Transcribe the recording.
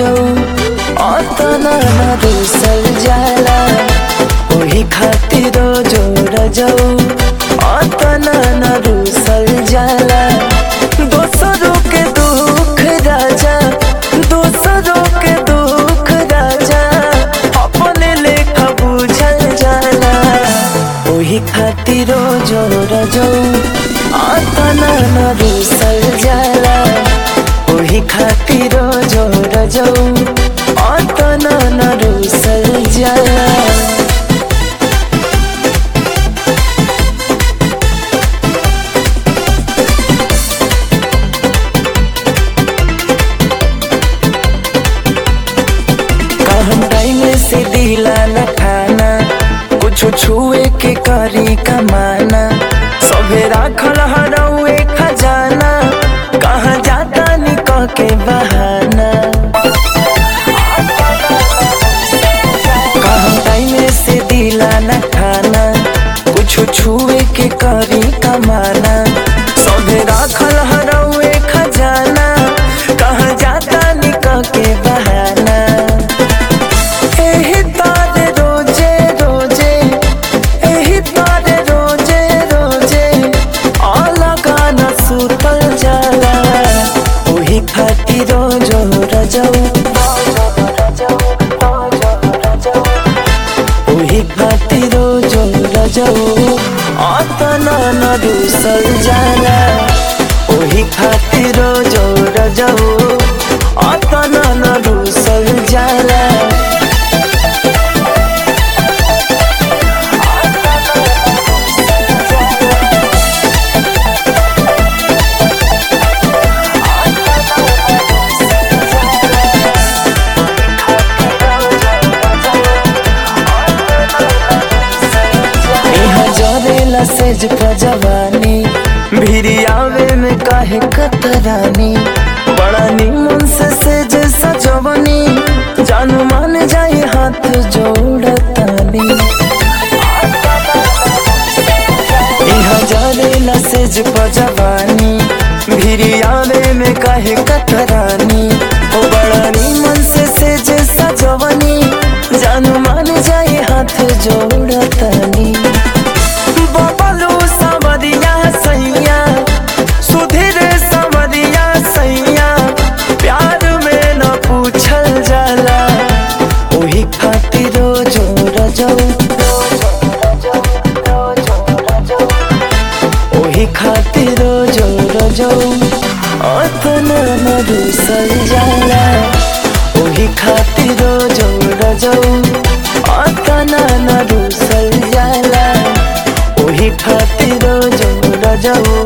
रजऊ अतना न दूसल जाला ओही खातिर रोजो रजऊ अतना न दूसल जाला। दोसरों के दुख राजा दोसरों के दुख राजा अपने लेखा बुझल जाला ओही खातिर रोजो रजऊ अतना न दूसल जाला ओही खातिर रोजो रजऊ अतना न दूसल जाला। हम टाइम से दिला न खाना कुछ छुए के करी कमाना सबे राखल हरौए खजाना कहाँ जाता निकल के बहाना। हम टाइम से दिला न खाना कुछ छुए के करी कमाना सबे राखल हरौए खजाना कहाँ जाता निकल के बहाना। रोजो रजऊ ओही खातिर रोजो रजऊ अतना न दूसल जाला ओही खातिर रोजो रजऊ अतना न दूसल जाला। सेज प्रजवानी भिरियावे में काहे कतरानी बड़ा निमन से सेज सजवनी जानू मान जाए हाथ जोड़तानी। इहा जरेला सेज प्रजवानी भिरियावे में काहे कतरानी ओ बड़ा निमन से सेज सजवनी जानू मान जाए हाथ जोड़तानी। ओही खातिर रोजो रजऊ अतना न दूसल जाला ओही खातिर रोजो रजऊ अतना न दूसल जाला ओही खातिर रोजो रजऊ